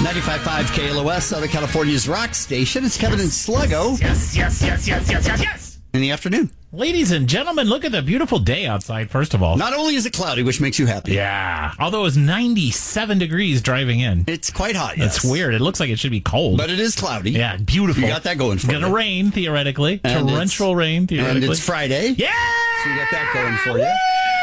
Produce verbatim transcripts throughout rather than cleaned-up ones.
ninety-five point five K L O S, Southern California's rock station. It's Kevin and Sluggo. Yes, yes, yes, yes, yes, yes, yes. In the afternoon. Ladies and gentlemen, look at the beautiful day outside, first of all. Not only is it cloudy, which makes you happy. Yeah. Although it was ninety-seven degrees driving in. It's quite hot, yes. It's weird. It looks like it should be cold. But it is cloudy. Yeah, beautiful. You got that going for you. It's going to rain, theoretically. And Torrential rain, theoretically. And it's Friday. Yeah! So you got that going for you.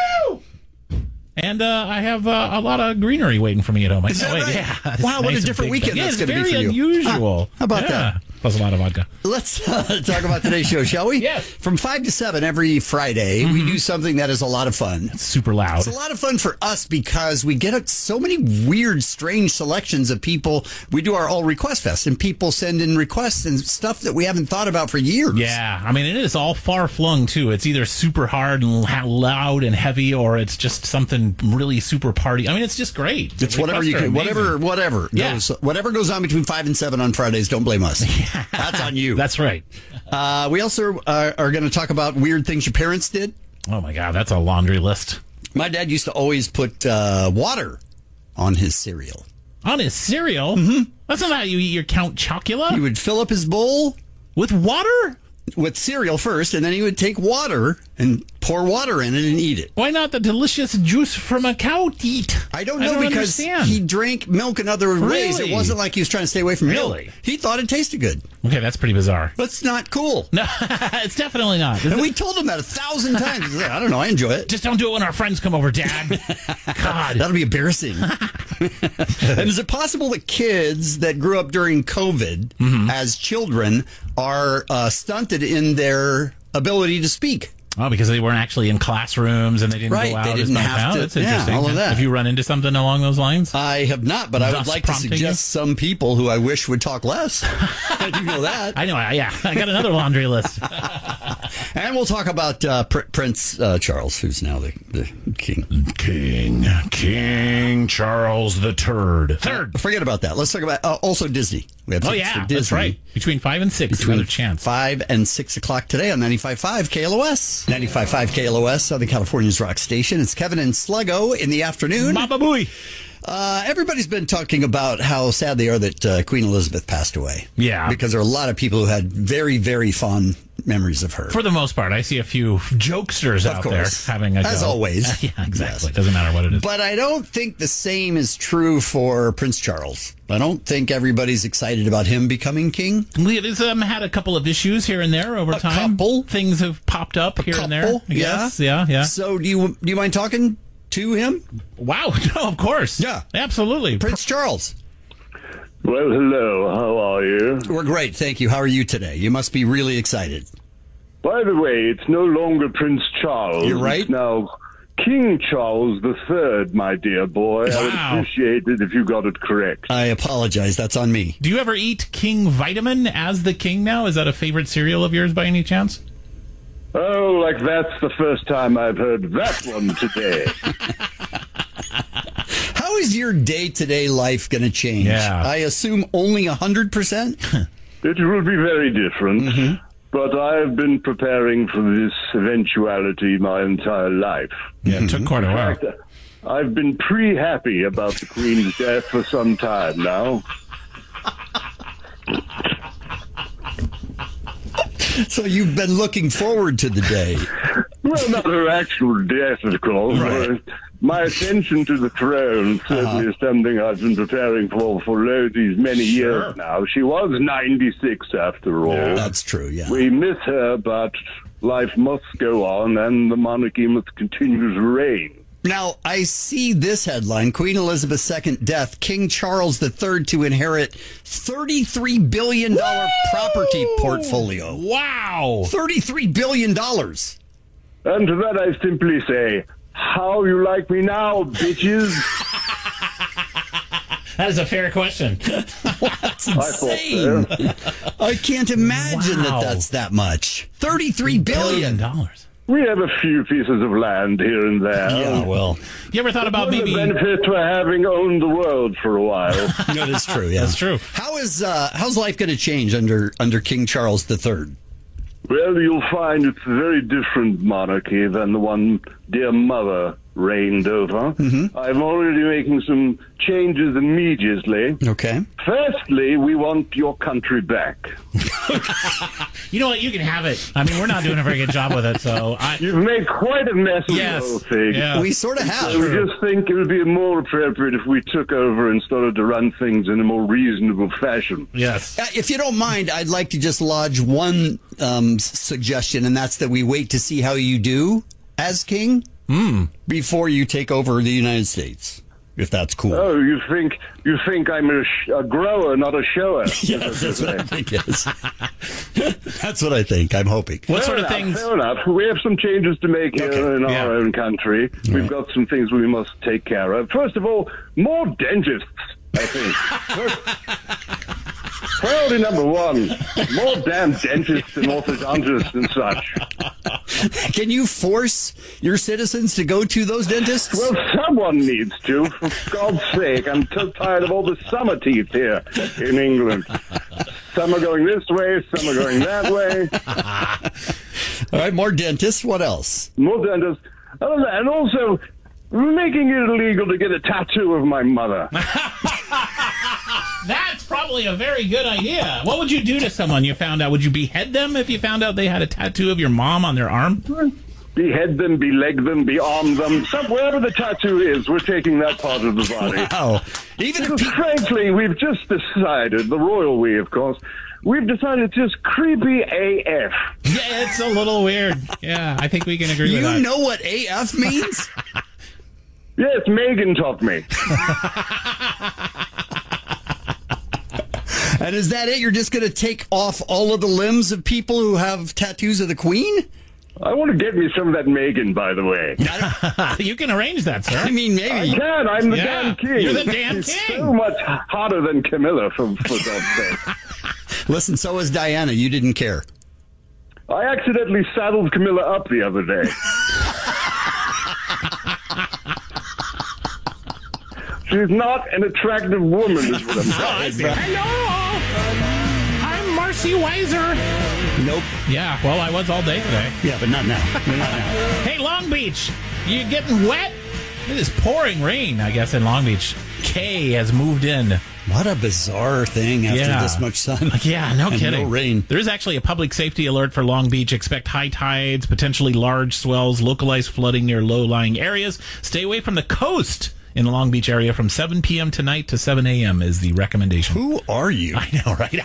And uh, I have uh, a lot of greenery waiting for me at home. I Is that wait, right? Yeah. Wow, what nice a different weekend yeah, that's going to be for you. It's very unusual. Huh. How about yeah. that? Plus a lot of vodka. Let's uh, talk about today's show, shall we? Yes. From five to seven every Friday, mm-hmm. we do something that is a lot of fun. It's super loud. It's a lot of fun for us because we get so many weird, strange selections of people. We do our All Request Fest, and people send in requests and stuff that we haven't thought about for years. Yeah. I mean, it is all far-flung, too. It's either super hard and loud and heavy, or it's just something really super party. I mean, it's just great. It's whatever you can, whatever, whatever. Yeah. Goes, whatever goes on between five and seven on Fridays, don't blame us. Yeah. That's on you. That's right. Uh, we also uh, are going to talk about weird things your parents did. Oh, my God. That's a laundry list. My dad used to always put uh, water on his cereal. On his cereal? Mm-hmm. That's not how you eat your Count Chocula. He would fill up his bowl. With water? With cereal first, and then he would take water and pour water in it and eat it. Why not the delicious juice from a cow teat? I don't know I don't because understand. he drank milk in other Really? ways. It wasn't like he was trying to stay away from Really? milk. He thought it tasted good. Okay, that's pretty bizarre. That's not cool. No, it's definitely not. Is And it- we told him that a thousand times. He's like, I don't know. I enjoy it. Just don't do it when our friends come over, Dad. God. That'll be embarrassing. And is it possible that kids that grew up during COVID mm-hmm. as children are uh, stunted in their ability to speak? Oh, because they weren't actually in classrooms and they didn't Right, go out. they as didn't much. have Oh, to- That's yeah, interesting. all of that. Have you run into something along those lines? I have not, but I would Thus like to prompting suggest some people who I wish would talk less. I do know that. I know. I- Yeah, I got another laundry list. And we'll talk about uh, Pr- Prince uh, Charles, who's now the, the king. King. King Charles the Third. Third. Uh, forget about that. Let's talk about uh, also Disney. We have Oh, tickets yeah. for Disney. That's right. Between five and six. Between another chance. five and six o'clock today on ninety-five point five K L O S. ninety-five point five K L O S, Southern California's rock station. It's Kevin and Sluggo in the afternoon. Baba booey. Uh, everybody's been talking about how sad they are that uh, Queen Elizabeth passed away. Yeah. Because there are a lot of people who had very, very fond memories of her. For the most part, I see a few jokesters Of out course. there having a As go. always. Yeah, exactly. Yes. Doesn't matter what it is. But I don't think the same is true for Prince Charles. I don't think everybody's excited about him becoming king. We've um, had a couple of issues here and there over A time. couple? Things have popped up here and there. couple, I guess. Yeah, yeah. So do you do you mind talking to him? Wow. No, of course. Yeah. Absolutely. Prince Charles. Well, hello. How are you? We're great, thank you. How are you today? You must be really excited. By the way, it's no longer Prince Charles. You're right. It's now King Charles the Third, my dear boy. I would Wow. appreciate it if you got it correct. I apologize. That's on me. Do you ever eat King Vitamin as the king now? Is that a favorite cereal of yours by any chance? Oh, like that's the first time I've heard that one today. How is your day-to-day life going to change? Yeah. I assume only one hundred percent? It will be very different. Mm-hmm. But I have been preparing for this eventuality my entire life. Yeah, it took quite a while. I've been pretty happy about the Queen's death for some time now. So you've been looking forward to the day. Well, not her actual death, of course. Right. My ascension to the throne certainly Uh-huh. is something I've been preparing for for lo- these many Sure. years now. She was ninety-six after all. That's true, yeah. We miss her, but life must go on, and the monarchy must continue to reign. Now, I see this headline, Queen Elizabeth's second death, King Charles the Third to inherit thirty-three billion dollars property portfolio. Wow. thirty-three billion dollars. And to that I simply say, how you like me now, bitches? That is a fair question. That's I thought insane. so. I can't imagine Wow. that that's that much. thirty-three billion dollars. dollars. We have a few pieces of land here and there. Yeah, well, You ever thought about One of maybe... the benefits for having owned the world for a while. that is true, yeah. That's true. How is uh, how's life going to change under under King Charles the Third? Well, you'll find it's a very different monarchy than the one dear mother reigned over. Mm-hmm. I'm already making some changes immediately. Okay. Firstly, we want your country back. You know what? You can have it. I mean, we're not doing a very good job with it, so I. You've made quite a mess of Yes. the whole thing. Yeah. We sort of have. So we just think it would be more appropriate if we took over and started to run things in a more reasonable fashion. Yes. Uh, If you don't mind, I'd like to just lodge one um, s- suggestion, and that's that we wait to see how you do as king before you take over the United States, if that's cool. Oh, you think you think I'm a, sh- a grower, not a shower? Yes, that's what I think. Yes. That's what I think. I'm hoping. What Fair sort of enough, things? Fair enough. We have some changes to make here Okay. in Yeah. our own country. We've got some things we must take care of. First of all, more dentists, I think. First- Priority number one, more damn dentists and orthodontists and such. Can you force your citizens to go to those dentists? Well, someone needs to, for God's sake. I'm so tired of all the summer teeth here in England. Some are going this way, some are going that way. All right, more dentists. What else? More dentists. Oh, and also making it illegal to get a tattoo of my mother. That's probably a very good idea. What would you do to someone you found out? Would you behead them if you found out they had a tattoo of your mom on their arm? Behead them, beleg them, bearm them. Some, wherever the tattoo is, we're taking that part of the body. Oh, even if Because people. frankly, we've just decided, the royal we, of course, we've decided it's just creepy A F. Yeah, it's a little weird. Yeah, I think we can agree with You that. know what A F means? Yes, Megan taught me. And is that it? You're just going to take off all of the limbs of people who have tattoos of the Queen? I want to get me some of that Megan, by the way. You can arrange that, sir. I mean, I maybe. can. I'm the Yeah, damn king. you're the damn She's king. so much hotter than Camilla, for, for God's sake. Listen, so is Diana. You didn't care. I accidentally saddled Camilla up the other day. She's not an attractive woman, is what I'm Oh, I saying. see. Hello, I'm Marcy Weiser. Nope. Yeah, well, I was all day today. Yeah, but not now. Not now. Hey, Long Beach, you getting wet? It is pouring rain, I guess, in Long Beach. Kay has moved in. What a bizarre thing after Yeah. this much sun. Yeah, no and kidding. no rain. There is actually a public safety alert for Long Beach. Expect high tides, potentially large swells, localized flooding near low-lying areas. Stay away from the coast in the Long Beach area from seven p.m. tonight to seven a.m. is the recommendation. Who are you? I know, right?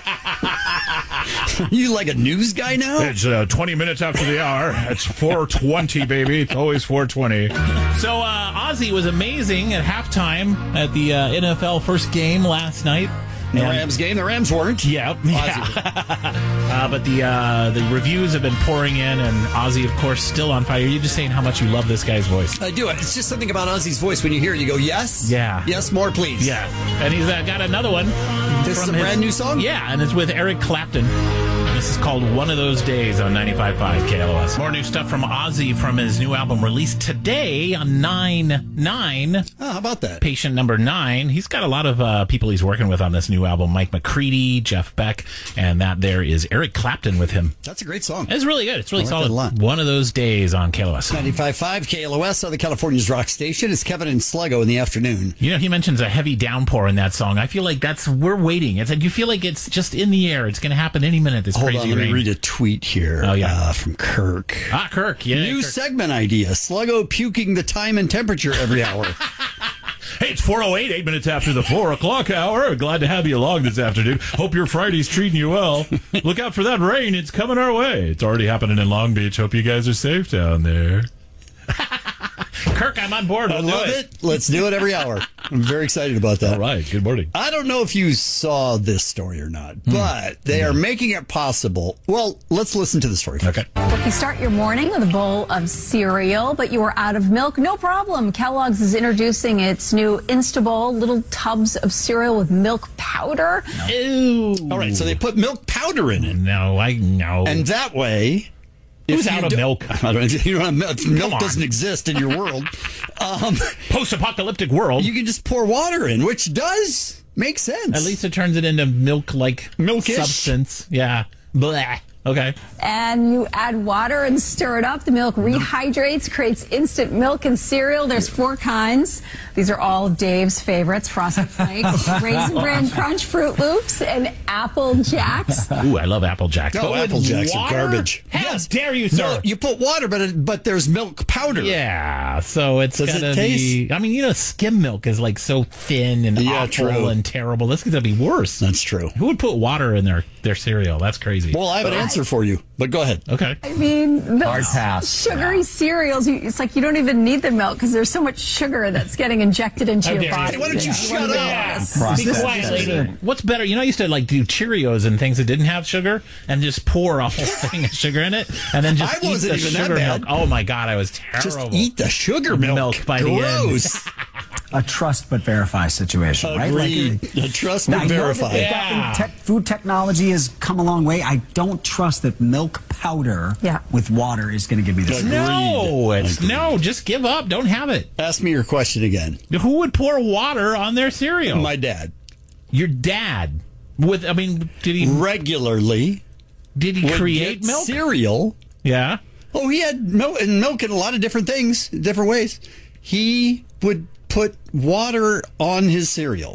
Are you like a news guy now? It's uh, twenty minutes after the hour. It's four twenty, baby. It's always four twenty. So uh, Ozzy was amazing at halftime at the uh, N F L first game last night. The And- Rams game. The Rams weren't. Yep. Yeah. uh, but the uh, the reviews have been pouring in, and Ozzy, of course, still on fire. You're just saying how much you love this guy's voice. I do it. It's just something about Ozzy's voice. When you hear it, you go, yes? Yeah. Yes, more, please. Yeah. And he's uh, got another one. This is from a his- brand new song? Yeah, and it's with Eric Clapton. And this is called One of Those Days on ninety-five point five K L O S. More new stuff from Ozzy from his new album released today on nine nine. Oh, how about that? Patient number nine. He's got a lot of uh, people he's working with on this new album. Mike McCready, Jeff Beck, and that there is Eric Clapton with him. That's a great song. It's really good. It's really I like that solid. a lot. One of those days on K L O S. ninety-five point five K L O S, Southern California's rock station. It's Kevin and Sluggo in the afternoon. You know, he mentions a heavy downpour in that song. I feel like that's, we're waiting. It's like, you feel like it's just in the air. It's going to happen any minute, this Hold crazy on, let rain. me read a tweet here Oh, yeah. uh, from Kirk. Ah, Kirk. Yeah. New Kirk. segment idea. Sluggo puking the time and temperature every hour. Hey, it's four oh eight, eight minutes after the four o'clock hour. Glad to have you along this afternoon. Hope your Friday's treating you well. Look out for that rain. It's coming our way. It's already happening in Long Beach. Hope you guys are safe down there. Kirk, I'm on board. I We'll do love it. Let's do it every hour. I'm very excited about that. All right. Good morning. I don't know if you saw this story or not, but they are making it possible. Well, let's listen to the story first. Okay. If you start your morning with a bowl of cereal, but you are out of milk, no problem. Kellogg's is introducing its new Instabowl, little tubs of cereal with milk powder. Ew. All right, so they put milk powder in it, No, I know. and that way... Who's if you out of do- milk? I don't, you don't have milk. Milk on. doesn't exist in your world. Um, Post-apocalyptic world. you can just pour water in, which does make sense. At least it turns it into milk-like Milkish? substance. Yeah. Blah. Okay. And you add water and stir it up. The milk rehydrates, creates instant milk and cereal. There's four kinds. These are all Dave's favorites: Frosted Flakes, Raisin Bran Crunch, Fruit Loops, and Apple Jacks. Ooh, I love Apple Jacks. No, But with Apple Jacks are water? garbage. How dare you, sir? No, you put water, but it, but there's milk powder. Yeah, so it's Does it gonna taste- be. I mean, you know, skim milk is like so thin and Yeah, awful true. and terrible. This is gonna be worse. That's true. Who would put water in their their cereal? That's crazy. Well, I have an answer for you, but go ahead. Okay. I mean, Hard those pass. sugary cereals, you, it's like you don't even need the milk because there's so much sugar that's getting injected into How your dare you. body. Hey, why don't you shut up? Yeah. Be quiet, lady. What's better? You know, I used to like do Cheerios and things that didn't have sugar, and just pour a whole thing of sugar in it, and then just I eat wasn't the even that sugar bad. milk. Oh my god, I was terrible. Just eat the sugar milk. Milk by the end. Gross. A trust but verify situation, right? Agreed. Like, Uh, Trust Now, me, I know that verify. they've Yeah. gotten tech, food technology has come a long way. I don't trust that milk powder Yeah. with water is going to give me this. Agreed. No, it's Agreed. no. Just give up. Don't have it. Ask me your question again. Who would pour water on their cereal? My dad Your dad. With I mean, did he regularly did he would create get milk? cereal. Yeah. Oh, he had milk and milk in a lot of different things, different ways. He would put water on his cereal.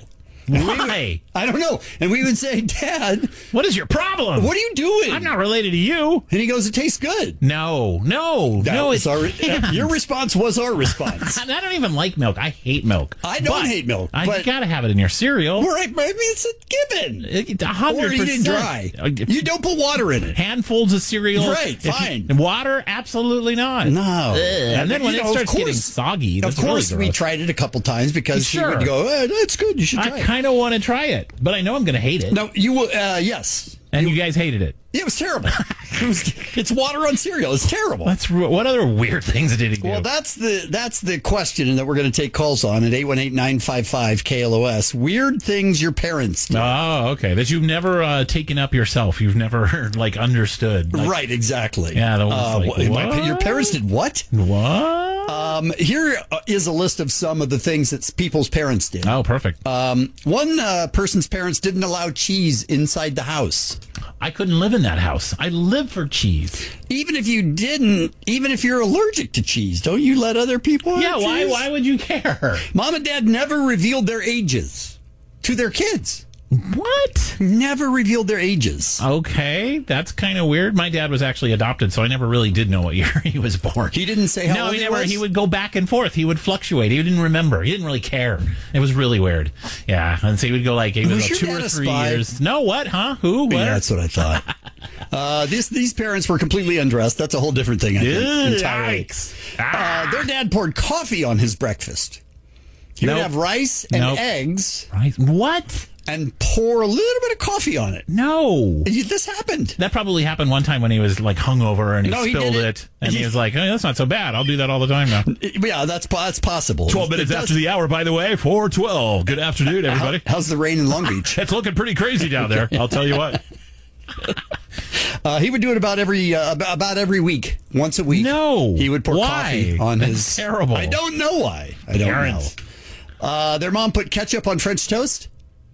Why? I don't know. And we would say, Dad, What is your problem? what are you doing? I'm not related to you. And he goes, it tastes good. No, no, That no. was It our, can't. your response was our response. I don't even like milk. I hate milk. I don't But hate milk, I but- gotta have it in your cereal. All right, maybe it's a given. It- A hundred Or eat it percent. dry. You don't put water in it. Handfuls of cereal. Right, If you- fine. water, absolutely not. No. Ugh. And then when You it know, of starts getting course- soggy, Of that's really course, we gross. tried it a couple times because Sure. he would go, eh, that's good. You should try I it. kind of want to try it, but I know I'm going to hate it. No, you will, uh, yes. And you guys hated it. It was terrible. It was, it's water on cereal. It's terrible. That's what other weird things did he do? Well, that's the that's the question that we're going to take calls on at eight one eight, nine five five, K L O S. Weird things your parents do. Oh, okay. That you've never uh, taken up yourself. You've never like understood. Like, Right, exactly. Yeah, that was Uh, like, wh- my- what? your parents did what? What? Um, here is a list of some of the things that people's parents did. Oh, perfect. Um, one uh, person's parents didn't allow cheese inside the house. I couldn't live in that house. I live for cheese. Even if you didn't, even if you're allergic to cheese, don't you let other people have Yeah, why? cheese? Why would you care? Mom and dad never revealed their ages to their kids. What? Never revealed their ages. Okay, that's kind of weird. My dad was actually adopted, so I never really did know what year he was born. He didn't say how no, old he he never. was? He would go back and forth. He would fluctuate. He didn't remember. He didn't really care. It was really weird. Yeah, and so he would go like he was, Was about your two dad or a three spy? years. No, what? Huh? Who? What? Yeah, that's what I thought. uh, this, these parents were completely undressed. That's a whole different thing, I think. Ugh, entirely. yikes. Uh, their dad poured coffee on his breakfast. He Nope. would have rice and Nope. eggs Right? What? and pour a little bit of coffee on it. No. This happened. That probably happened one time when he was like hungover and he No, he spilled did it. it. and he, He- was like, "Hey, that's not so bad. I'll do that all the time now." Yeah, that's that's possible. twelve minutes It does- after the hour, by the way, four twelve. Good afternoon, everybody. How's the rain in Long Beach? It's looking pretty crazy down there. I'll tell you what. Uh, he would do it about every uh, ab- about every week, once a week. No. he would pour Why? coffee on That's his. terrible. I don't know why. I don't Parents. know. Uh, their mom put ketchup on French toast.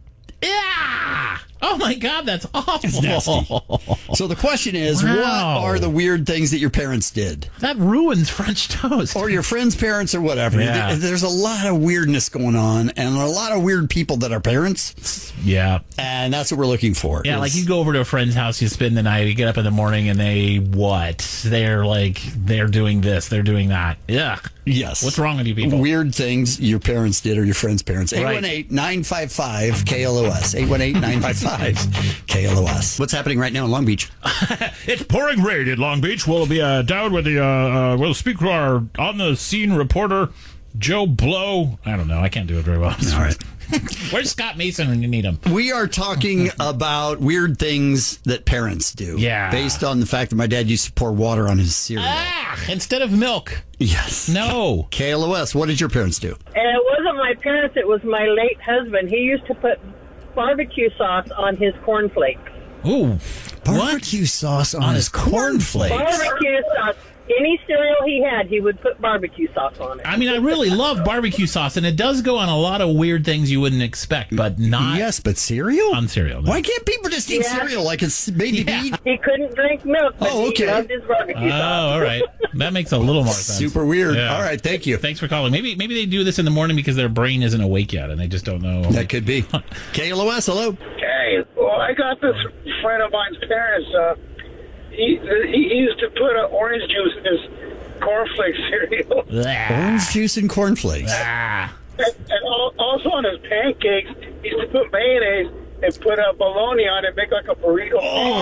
Yeah. Oh my God, that's awful. nasty. So the question is, Wow. what are the weird things that your parents did, That ruins French toast. or your friends' parents, or whatever? Yeah. There- There's a lot of weirdness going on, and a lot of weird people that are parents, Yeah. and that's what we're looking for. Yeah, is- like you go over to a friend's house, you spend the night, you get up in the morning, and they what? They're like they're doing this, they're doing that. Yeah. Yes. What's wrong with you people? Weird things your parents did or your friends' parents. Right. eight one eight, nine five five, K L O S. eight one eight, nine five five, K L O S. What's happening right now in Long Beach? It's pouring rain in Long Beach. We'll be uh, down with the. Uh, uh, we'll speak to our on the scene reporter, Joe Blow. I don't know. I can't do it very well. All right. Where's Scott Mason when you need him? We are talking about weird things that parents do. Yeah. Based on the fact that my dad used to pour water on his cereal. Ah, instead of milk. Yes. No. K L O S, what did your parents do? And it wasn't my parents, it was my late husband. He used to put barbecue sauce on his cornflakes. Ooh. Barbecue sauce on, his cornflakes. Barbecue sauce. Any cereal he had, he would put barbecue sauce on it. I mean, I really love barbecue sauce, and it does go on a lot of weird things you wouldn't expect, but not Yes, but cereal? on cereal. No. Why can't people just eat Yeah. cereal like it's made to Yeah. be eat? He couldn't drink milk, but Oh, okay. he loved his barbecue Oh, sauce. all right. That makes a little more sense. Super weird. Yeah. All right, thank you. Thanks for calling. Maybe maybe they do this in the morning because their brain isn't awake yet, and they just don't know. That could be. K L O S, hello. Hey, well, I got this friend of mine's parents. Uh, he he used to put uh, orange juice in his cornflakes cereal, Orange juice and cornflakes. Ah. and, and al- also on his pancakes, he used to put mayonnaise and put a bologna on it, and make like a burrito.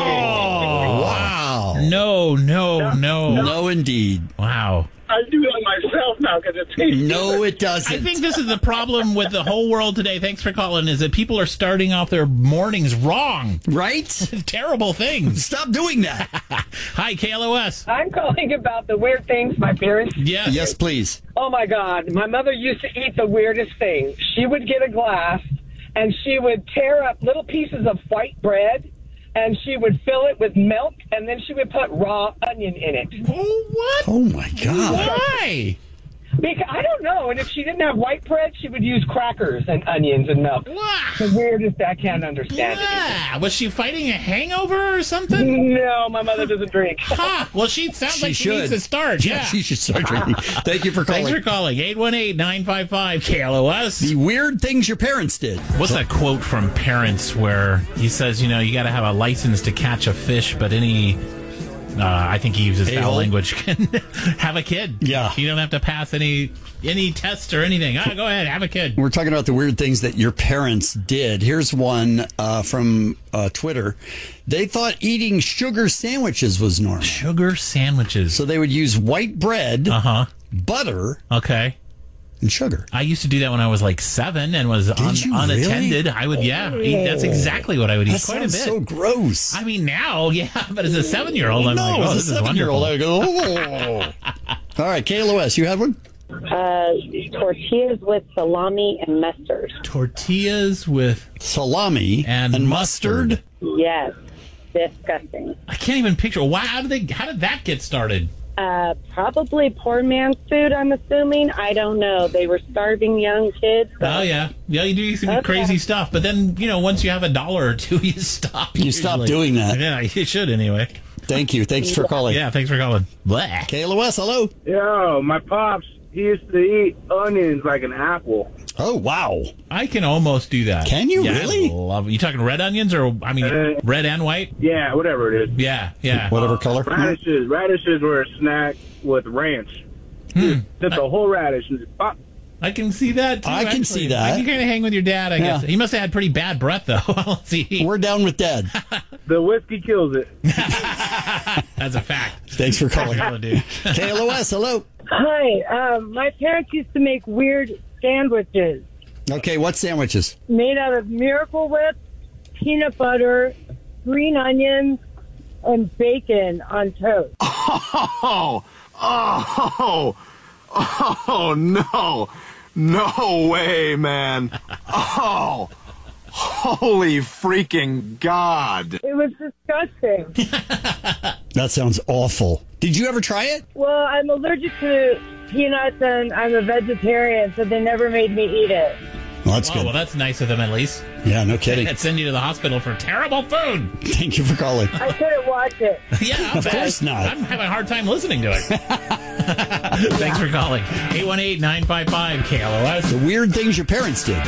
Oh, wow. No, no, no. No, indeed. Wow. I do that myself now because it tastes No, good. it doesn't. I think this is the problem with the whole world today. Thanks for calling. Is that people are starting off their mornings wrong. Right? Terrible things. Stop doing that. Hi, K L O S. I'm calling about the weird things my parents. Yes. Yes, please. Oh my God, my mother used to eat the weirdest thing. She would get a glass and she would tear up little pieces of white bread and she would fill it with milk and then she would put raw onion in it. Oh, what? Oh, my God. Why? Because I don't know. And if she didn't have white bread, she would use crackers and onions and milk. Wow. The weirdest, I can't understand it. Ah, was she fighting a hangover or something? No, my mother doesn't drink. Ha! Well, she sounds She like she should. needs to start. Yeah. She should start drinking. Thank you for Thanks calling. for calling. eight one eight, nine five five, K L O S. The weird things your parents did. What's that quote from Parents where he says, you know, you got to have a license to catch a fish, but any, uh, I think he uses foul A-hole. language, can have a kid. Yeah. You don't have to pass any any tests or anything. Ah, go ahead, have a kid. We're talking about the weird things that your parents did. Here's one uh, from uh, Twitter. They thought eating sugar sandwiches was normal. Sugar sandwiches. So they would use white bread, Uh huh. butter, Okay. and sugar. I used to do that when I was like seven and was un- you unattended. really? I would, yeah, eat, that's exactly what I would eat That quite a sounds bit. so gross. I mean, now, yeah, but as a seven-year-old, I'm no, like, oh, as this a is wonderful. seven-year-old, I go, oh. All right, K L O S, you had one? Uh, tortillas with salami and mustard. Tortillas with Salami and, mustard. Yes, disgusting. I can't even picture. Why? How did they? How did that get started? Uh, probably poor man's food, I'm assuming. I don't know. They were starving young kids. so- Oh yeah, yeah. You do some Okay. crazy stuff, but then you know, once you have a dollar or two, you stop. You stop doing that. Yeah, you should anyway. Thank you. Thanks for calling. Yeah, thanks for calling. Blah. K L O S, hello. Yo, my pops, he used to eat onions like an apple. Oh, wow. I can almost do that. Can you Yeah, I really? love. You talking red onions or I mean Uh, red and white? Yeah, whatever it is. Yeah, yeah. Whatever color. Radishes. Radishes were a snack with ranch. Hmm. Just a whole radish and just pop. I can see that. Too, I can actually. see that. You kind of hang with your dad, I Yeah. guess. He must have had pretty bad breath though. Let's see. We're down with Dad. The whiskey kills it. That's a fact. Thanks for calling. Hello, dude. K L O S, hello. Hi, um, my parents used to make weird sandwiches Okay, what sandwiches? made out of Miracle Whip, peanut butter, green onions, and bacon on toast. Oh, oh, oh, no. No way, man. Oh, holy freaking God. It was disgusting. That sounds awful. Did you ever try it? Well, I'm allergic to peanuts and I'm a vegetarian, so they never made me eat it. Well, that's Oh, good. well, that's nice of them at least. Yeah, no kidding. They'd send you to the hospital for terrible food. Thank you for calling. I couldn't watch it. Yeah, I'll Of bet. course not. I'm having a hard time listening to it. Thanks for calling. eight one eight, nine five five, K L O S. The weird things your parents did.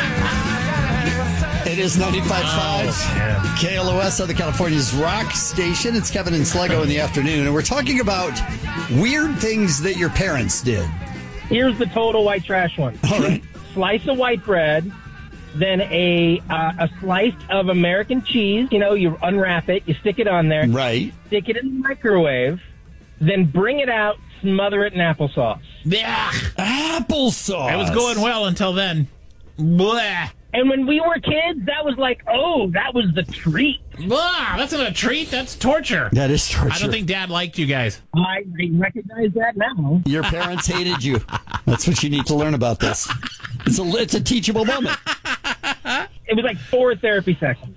It is ninety-five point five Oh, K L O S, Southern California's rock station. It's Kevin and Sluggo in the afternoon, and we're talking about weird things that your parents did. Here's the total white trash one. All right. Slice of white bread, then a uh, a slice of American cheese. You know, you unwrap it, you stick it on there, Right. stick it in the microwave, then bring it out, smother it in applesauce. Yeah. Applesauce. It was going well until then. Blah. And when we were kids, that was like, oh, that was the treat. Blah. That's not a treat. That's torture. That is torture. I don't think Dad liked you guys. I, I recognize that now. Your parents hated you. That's what you need to learn about this. It's a, it's a teachable moment. it was like four therapy sessions.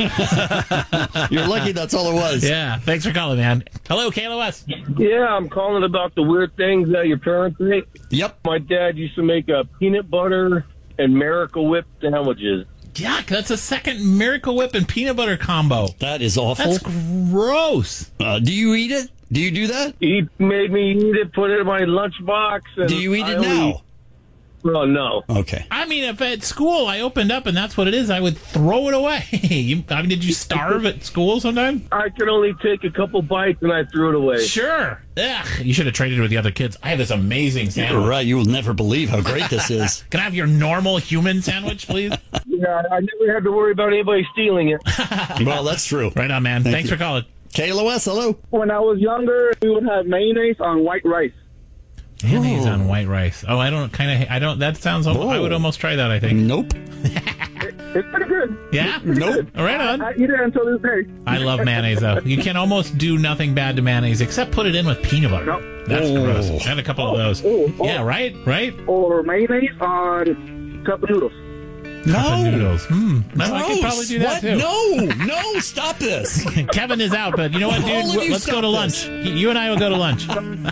You're lucky that's all it was. Yeah. Thanks for calling, man. Hello, K L O S. Yeah, I'm calling about the weird things that your parents make. Yep. My dad used to make a peanut butter and Miracle Whip sandwiches. Yuck, that's a second Miracle Whip and peanut butter combo. That is awful. That's gross. Uh, do you eat it? Do you do that? He made me eat it, put it in my lunchbox. And Do you eat I it only- now? Well, no. Okay. I mean, if at school I opened up and that's what it is, I would throw it away. You- I mean, did you starve at school sometime? I could only take a couple bites and I threw it away. Sure. Ugh, you should have traded with the other kids. I have this amazing sandwich. You're right. You will never believe how great this is. Can I have your normal human sandwich, please? Yeah, I never had to worry about anybody stealing it. Well, that's true. Right on, man. Thank Thanks you. for calling. K L O S, hello. When I was younger, we would have mayonnaise on white rice. Mayonnaise on white rice. Oh, I don't kind of. I don't. That sounds. I would almost try that. I think. Nope. It's pretty good. Yeah. Pretty Nope. good. All right on. I, I eat it until this day. I love mayonnaise though. You can almost do nothing bad to mayonnaise except put it in with peanut butter. Nope. That's Oh. gross. I had a couple of those. Oh, oh. Yeah. Right. Right. Or mayonnaise on cup of noodles. Cup of No. noodles. Hmm. I Gross. could probably do that what? too. No. No. Stop this. Kevin is out, but you know what, All dude? of you Let's go stop to this. lunch. You and I will go to lunch.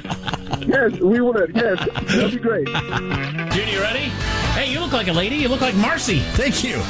Yes, we would. Yes, that'd be great. Dude, you ready? Hey, you look like a lady. You look like Marcy. Thank you.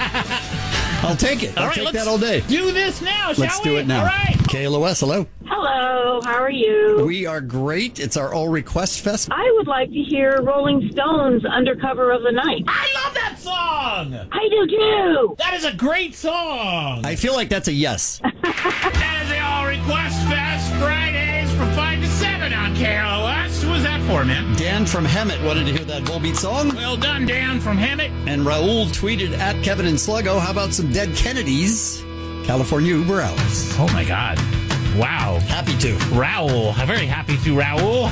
I'll take it. I'll All right, take let's that all day. do this now, shall Let's we? do it now. All right. K L O S, hello. Hello, how are you? We are great. It's our All Request Fest. I would like to hear Rolling Stones Under Cover of the Night. I love that song. I do too. That is a great song. I feel like that's a yes. That is the All Request Fest Fridays from five to seven on K L O S. Who was that for, man? Dan from Hemet wanted to hear that Volbeat song. Well done, Dan from Hammett. And Raul tweeted at Kevin and Sluggo, how about some Dead Kennedys? California Uber Hours. Oh, my God. Wow. Happy to. Raul. I'm very happy to, Raul.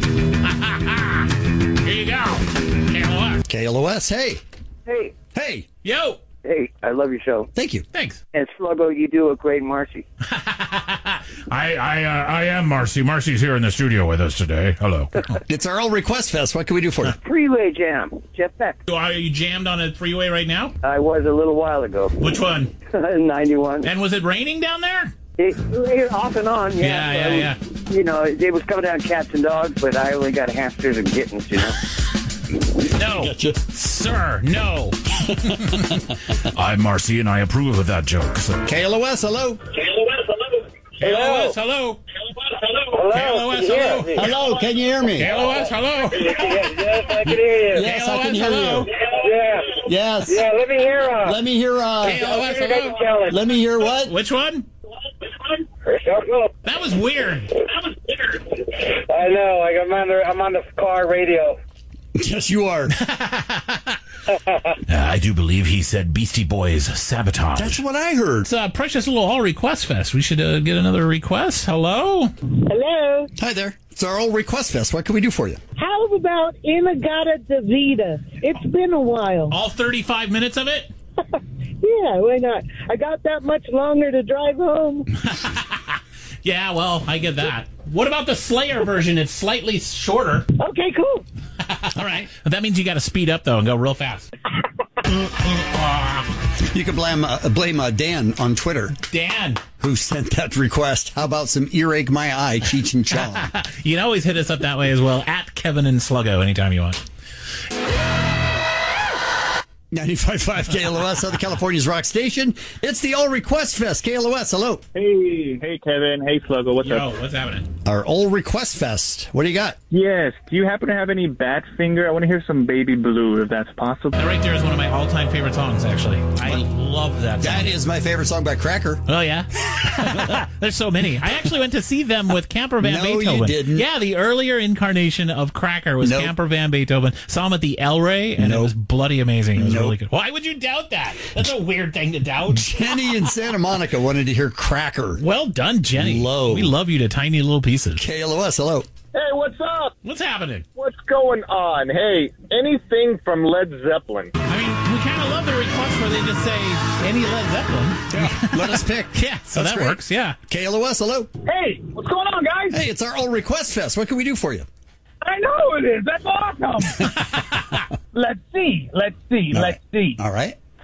Here you go. K L O S. K L O S, hey. Hey, Hey. Yo. hey, I love your show. Thank you. Thanks. And Sluggo, you do a great Marcy. I I uh, I am Marcy. Marcy's here in the studio with us today. Hello. It's our All Request Fest. What can we do for you? Freeway Jam, Jeff Beck. Are you jammed on a freeway right now? I was a little while ago. Which one? ninety-one. And was it raining down there? It, it, off and on, Yeah, yeah. yeah, I was- yeah. You know, it was coming down cats and dogs, but I only got hamsters and kittens, you know. No. Gotcha. Sir, no. I'm Marcy, and I approve of that joke. So. K L O S, hello. K L O S, hello. Hello. K L O S, hello. Yeah. Hello, can you hear me? K L O S, hello. Yes, I can hear you. Yes, I can hear hello. you. Yeah. Yes. Yeah, let me hear uh Let me hear, uh, K L O S, Take a hello. challenge. let me hear what? Which one? That was weird. I know, like I'm on the I'm on the car radio. Yes, you are. Uh, I do believe he said Beastie Boys sabotage. That's what I heard. It's a precious little All Request Fest. We should uh, get another request. Hello? Hello. Hi there. It's our All Request Fest. What can we do for you? How about Inagata Davida? It's been a while. All thirty-five minutes of it? Yeah, why not? I got that much longer to drive home. Yeah, well, I get that. What about the Slayer version? It's slightly shorter. Okay, cool. All right. That means you got to speed up, though, and go real fast. You can blame uh, blame uh, Dan on Twitter, Dan. who sent that request. How about some earache my eye, Cheech and Chong? You can always hit us up that way as well, at Kevin and Sluggo, anytime you want. ninety-five point five K L O S, Southern California's rock station. It's the All Request Fest. K L O S, hello. Hey, hey, Kevin. Hey, Sluggo. What's Yo, up? what's happening? Our All Request Fest. What do you got? Yes. Do you happen to have any Badfinger? I want to hear some Baby Blue, if that's possible. That right there is one of my all-time favorite songs, actually. I love that song. That is my favorite song by Cracker. Oh, yeah? There's so many. I actually went to see them with Camper Van No, Beethoven. you didn't. Yeah, the earlier incarnation of Cracker was Nope. Camper Van Beethoven. Saw him at the El Rey, and Nope. it was bloody amazing. It was Nope. really good. Why would you doubt that? That's a weird thing to doubt. Jenny in Santa Monica wanted to hear Cracker. Well done, Jenny. Low. We love you to tiny little pieces. K L O S, hello. Hey, what's up? What's happening? What's going on? Hey, anything from Led Zeppelin? I mean, we kind of love the request where they just say any Led Zeppelin. Yeah, let us pick. Yeah, so That's that great. works, yeah. K L O S, hello. Hey, what's going on, guys? Hey, it's our All Request Fest. What can we do for you? I know it is. That's awesome. Let's see. Let's see. All Let's right. see. All right.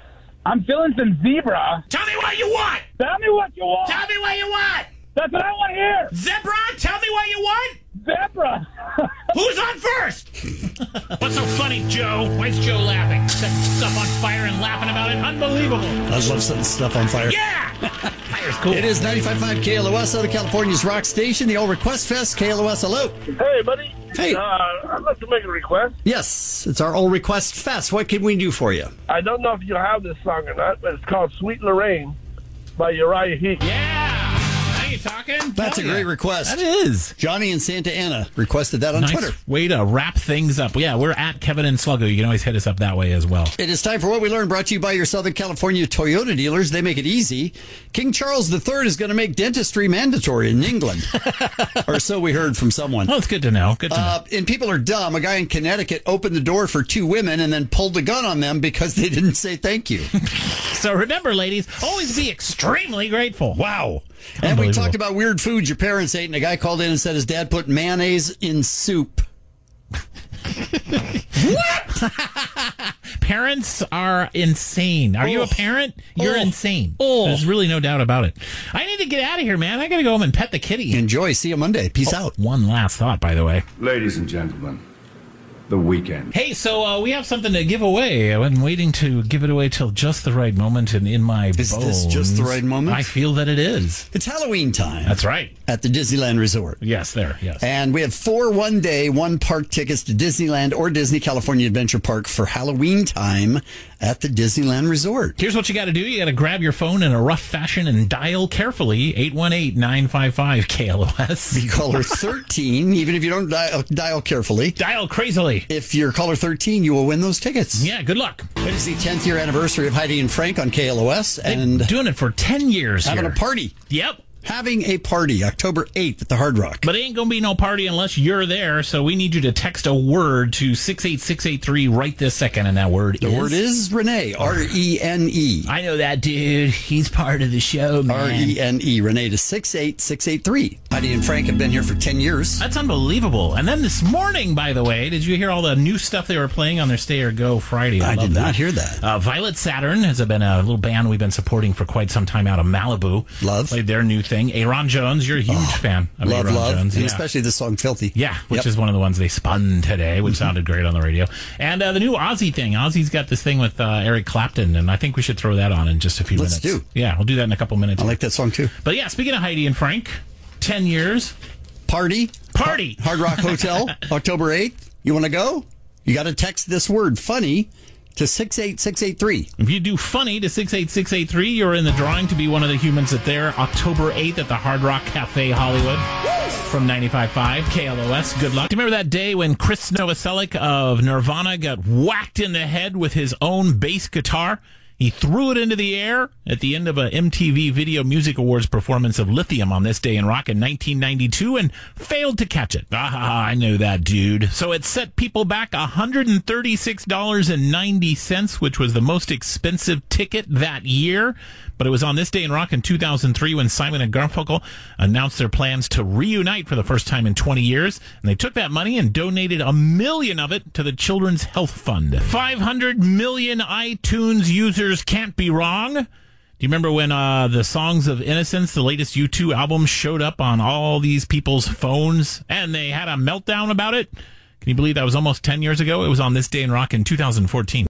I'm feeling some zebra. Tell me what you want. Tell me what you want. Tell me what you want. That's what I want to hear. Zebra, tell me what you want. Zebra. Who's on first? What's so funny, Joe? Why is Joe laughing? Setting stuff on fire and laughing about it? Unbelievable. I love setting stuff on fire. Yeah! Fire's cool. It is ninety-five point five K L O S, Southern California's rock station, the old Request Fest. K L O S, hello. Hey, buddy. Hey. Uh, I'd like to make a request. Yes, it's our old Request Fest. What can we do for you? I don't know if you have this song or not, but it's called Sweet Lorraine by Uriah Heep. Yeah! Now you talking? That's Hell a great yeah. request. That is. Johnny and Santa Ana requested that on nice Twitter. Way to wrap things up. Yeah, we're at Kevin and Sluggo. You can always hit us up that way as well. It is time for What We Learned, brought to you by your Southern California Toyota dealers. They make it easy. King Charles the Third is going to make dentistry mandatory in England. Or so we heard from someone. Well, it's good to know. Good to uh, know. And people are dumb. A guy in Connecticut opened the door for two women and then pulled the gun on them because they didn't say thank you. So remember, ladies, always be extremely grateful. Wow. And we talked about weird foods your parents ate, and a guy called in and said his dad put mayonnaise in soup. What? Parents are insane. Are oh. you a parent? You're oh. insane. Oh. There's really no doubt about it. I need to get out of here, man. I got to go home and pet the kitty. Enjoy. See you Monday. Peace oh, out. One last thought, by the way. Ladies and gentlemen, the weekend. Hey, so uh, we have something to give away. I've been waiting to give it away till just the right moment, and in my is bones, this just the right moment? I feel that it is. It's Halloween time. That's right. At the Disneyland Resort. Yes, there, yes. And we have four one-day, one-park tickets to Disneyland or Disney California Adventure Park for Halloween time at the Disneyland Resort. Here's what you got to do. You got to grab your phone in a rough fashion and dial carefully eight one eight, nine five five, K L O S. Be caller thirteen, even if you don't dial, dial carefully. Dial crazily. If you're caller thirteen, you will win those tickets. Yeah, good luck. It is the tenth year anniversary of Heidi and Frank on K L O S. They've and been doing it for ten years having here. a party. Yep. Having a party October eighth at the Hard Rock. But it ain't going to be no party unless you're there, so we need you to text a word to six eight six eight three right this second, and that word the is... The word is Renee, R E N E. I know that dude. He's part of the show, man. R E N E, Renee to six eight six eight three. Heidi and Frank have been here for ten years. That's unbelievable. And then this morning, by the way, did you hear all the new stuff they were playing on their Stay or Go Friday? I, I did that. not hear that. Uh, Violet Saturn has been a little band we've been supporting for quite some time out of Malibu. Love. Played their new thing. Aaron Jones. You're a huge oh, fan of love, Aaron love, Jones. and yeah. especially the song Filthy. Yeah, which yep. is one of the ones they spun today, which sounded great on the radio. And uh, the new Ozzy thing. Ozzy's got this thing with uh, Eric Clapton, and I think we should throw that on in just a few Let's minutes. do. Yeah, we'll do that in a couple minutes. I like that song, too. But yeah, speaking of Heidi and Frank, ten years. Party. Party. Hard Rock Hotel, October eighth. You want to go? You got to text this word, funny, to six eight six eight three. If you do funny to six eight six eight three, you're in the drawing to be one of the humans at there October eighth at the Hard Rock Cafe Hollywood from ninety-five point five K L O S. Good luck. Do you remember that day when Chris Novoselic of Nirvana got whacked in the head with his own bass guitar? He threw it into the air at the end of a M T V Video Music Awards performance of Lithium on This Day in Rock in nineteen ninety-two and failed to catch it. Ah, I know that, dude. So it set people back one hundred thirty-six dollars and ninety cents, which was the most expensive ticket that year. But it was on This Day in Rock in two thousand three when Simon and Garfunkel announced their plans to reunite for the first time in twenty years. And they took that money and donated a million of it to the Children's Health Fund. five hundred million iTunes users can't be wrong. Do you remember when uh, the Songs of Innocence, the latest U two album, showed up on all these people's phones and they had a meltdown about it? Can you believe that was almost ten years ago? It was on This Day in Rock in two thousand fourteen.